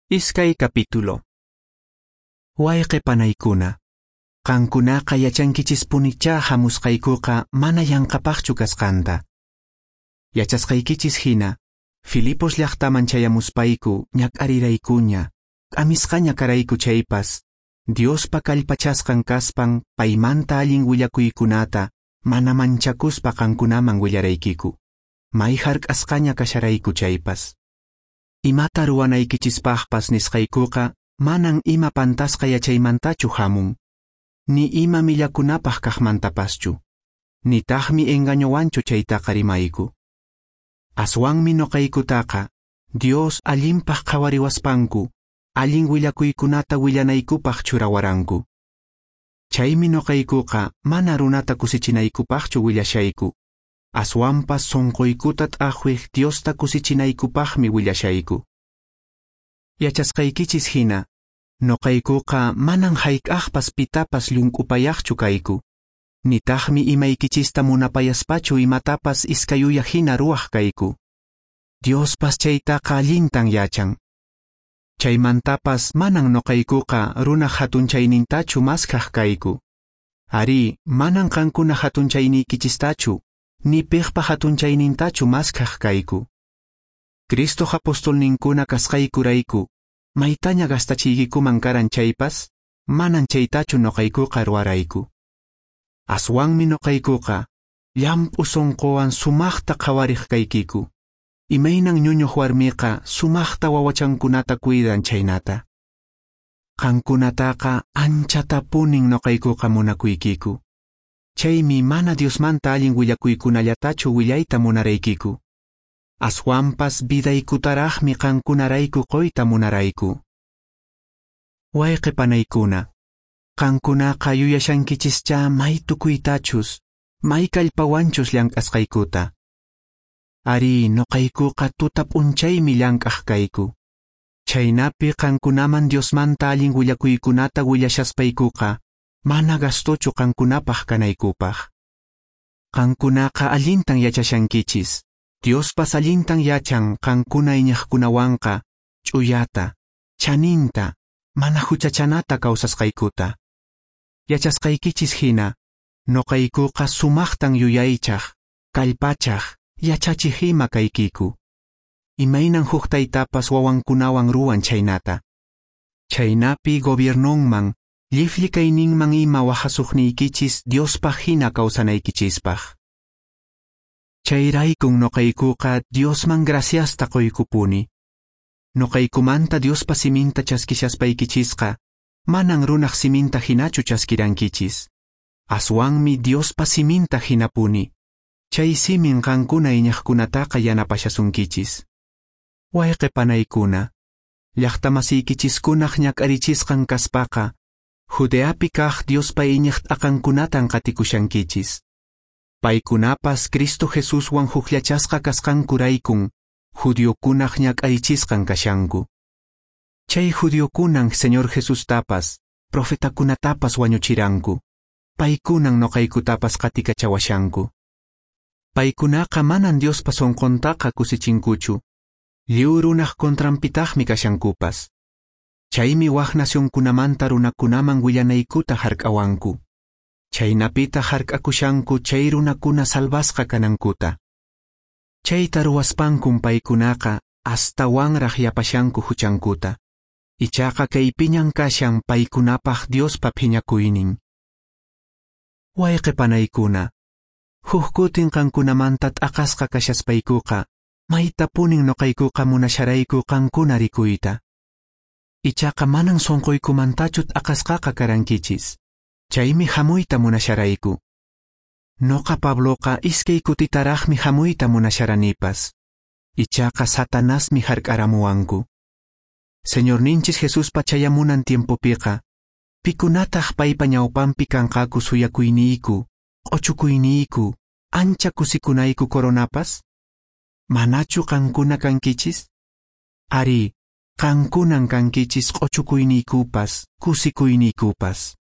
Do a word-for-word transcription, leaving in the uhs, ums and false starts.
Iskay capítulo. Wayqi panaykuna. Qankunaqa yachankichispunicha hamusqaykuqa mana yanqapaqchu kasqanta. Yachasqaykichis hina, Filipos llaqtaman chayamuspayku ñak'ariraykuña, k'amisqaña karayku chaypas, Diospa kallpachasqan kaspan paymanta allin willakuykunata, mana manchakuspa qankunaman willaraykiku. May hark'asqaña kasharayku chaypas. Imata ruwanaykichispaqpas nisqaykuqa, manan ima pantasqa yachaymantachu hamun. Ni ima millakunapaq kaqmantapaschu. Nitaqmi engañowanchu chaytaqa rimayku. Aswanmi noqaykutaqa, Dios allinpaq qhawariwaspanku, allin willakuykunata willanaykupaq churawaranku. Chaymi noqaykuqa mana runata kusichinaykupaqchu willashayku. Aswanpas sonqoykuta t'aqwiq Diosta kusichinaykupaqmi willashayku. Yachasqaykichis hina, noqaykuqa manan hayk'aqpas pitapas llunk'upayaqchu kayku. Nitaqmi imaykichista munapayaspachu imatapas iskayuya hina ruwaq kayku. Diospas chaytaqa allintan yachan. Chaymantapas manan noqaykuqa runa hatunchaynintachu maskaq kayku. Ari, manan qankuna hatunchayniykichistachu, ni piqpa hatunchaynintachu maskaq kayku. Cristo apostolninkuna kasqaykurayku, maytaña gastachiykikuman karan chaypas, manan chaytachu noqaykuqa ruwarayku. Aswanmi noqaykuqa, llampu sonqowan sumaqta qhawariq kaykiku. Imaynan ñuñuq warmiqa sumaqta wawachankunata cuidan chaynata. Qankunataqa anchata punin noqaykuqa munakuykiku. Chaymi mana Diosmanta allin willakuykunallatachu willayta munaraykiku. Aswanpas vidaykutaraqmi qankunarayku qoyta munarayku. Wayqi panaykuna. Qankunaqa yuyashankichischa may tukuytachus, may kallpawanchus llank'asqaykuta. Ari noqaykuqa tuta p'unchaymi llank'aq kayku. Chaynapi qankunaman Diosmanta allin willakuykunata willashaspaykuqa, mana gastuchu qankunapaq kanaykupaq. Qankunaqa allintan yachashankichis, Diospas allintan yachan qankuna iñaqkunawanqa, ch'uyata, chaninta, mana huchachanata kawsasqaykuta. Yachasqaykichis hina, noqaykuqa sumaqtan yuyaychaq, kallpachaq, yachachiq ima kaykiku. Imaynan huqtaytapas wawankunawan ruwan chaynata. Chaynapi gobiernonman, lliflikayninman ima wahasuqniykichis Diospaq hina kawsanaykichispaq. Chayraykun noqaykuqa Diosman graciasta qoykupuni. Noqaykumanta Diospa siminta chaskishaspaykichisqa, manan runaq siminta hinachu chaskirankichis. Aswanmi Diospa siminta hinapuni. Chay simin qankuna iñaqkunataqa yanapashasunkichis. Wayqi panaykuna. Llaqtamasiykichikunaq ñak'arichisqan kaspaqa, Judeapi kaq Diospa iñaq t'aqankunatan qatikushankichis. Paykunapas Cristo Jesuswan hukllachasqa kasqankuraykun, Judiokunaq ñak'arichisqan kashanku. Chay Judiokunan Señor Jesustapas, profetakunatapas wañuchiranku. Paykunan noqaykutapas qatikachawashanku. Paykunaqa manan Diospa sonqontaqa kusichinkuchu. Lliw runaq kontrampitaqmi kashankupas. Chaymi waq nasyonkunamanta runakunaman willanaykuta hark'awanku. Chaynapita hark'akushanku chay runakuna salvasqa kanankuta. Chayta ruwaspankun paykunaqa astawanraq yapashanku huchankuta. Ichaqa kaypiñan kashan paykunapaq Diospa phiñakuynin. Wayqi panaykuna. Huk kutin qankunamanta t'aqasqa kashaspaykuqa, mayta punin noqaykuqa munasharayku qankuna rikuyta. Ichaqa manan sonqoykumantachu t'aqasqaqa karankichis. Chaymi hamuyta munasharayku. Noqa Pabloqa iskay kutitaraqmi hamuyta munasharanipas. Ichaqa Satanasmi hark'aramuwanku. Señorninchis Jesuspa chayamunan tiempopiqa, pikunataq paypa ñawpanpi kanqaku suyakuyniyku, q'uchukuyniyku, ancha kusikunayku koronapas? Manachu qankuna kankichis? Ari, qankunan kankichis q'uchukuyniykupas, kusikuyniykupas.